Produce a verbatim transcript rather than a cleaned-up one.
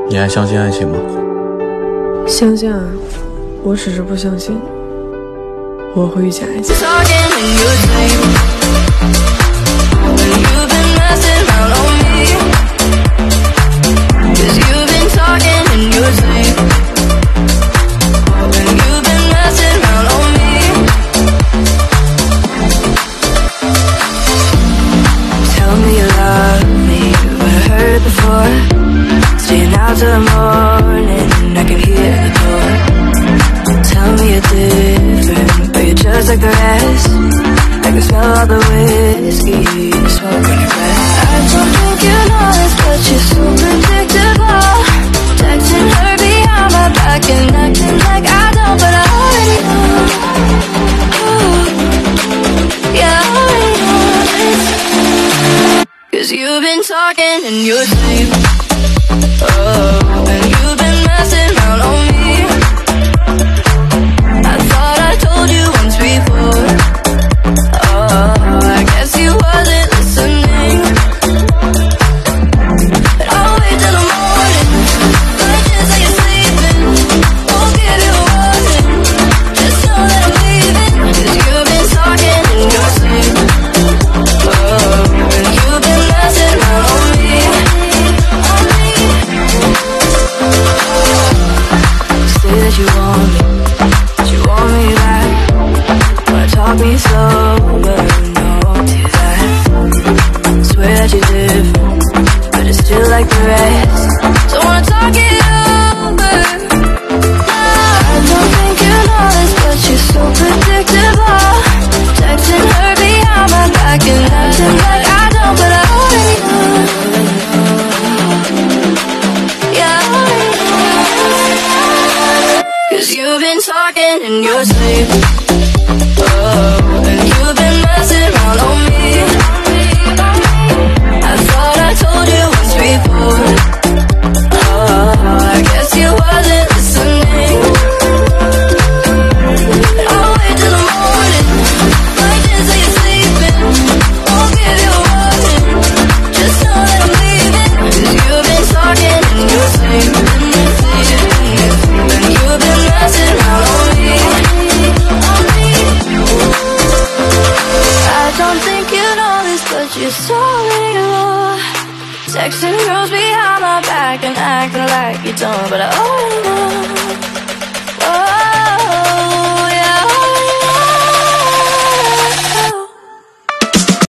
你还相信爱情吗？ 相信啊，我只是不相信我会遇见爱情。 Staying out till the morning, I can hear the door. Tell me you're different, but you're just like the rest. I can smell all the whiskey, the smoke on your breath. I don't think you know this, but you're so predictable. Texting her behind my back and acting like I don't, but I already know. Ooh, yeah, I already know this. Cause you've been talking in your sleep. Oh, and you've been messing around on me. I thought I told you once before. Oh, I guess you wasn't listening. But I'll wait till the morning, right just like you're sleeping. Won't give you a warning, just know that I'm leaving. Cause you've been talking in your sleep. Oh, and you've been messing around on me. Say that you want me, that you want me back. Wanna talk me slow, but no, I won't do that. Swear that you're different, but it's still like the rest. Don't wanna talk it over. I don't think you know this, but you're so predictable. Texting her behind my back and acting like I don't, but I already know. Yeah, I already know. Cause you've been talking in your sleep. Oh, and you've been messing around on me. I thought I told you once before. Oh, I guess you wasn't listening. I'll wait till the morning, right just like you're sleeping. Won't give you a warning, just know that I'm leaving. Cause you've been talking in your sleep. And you've been messing around on me. I don't think you know this, but you're so real. Texting girls behind my back and acting like you don't, but I already know. Oh, yeah, I already know.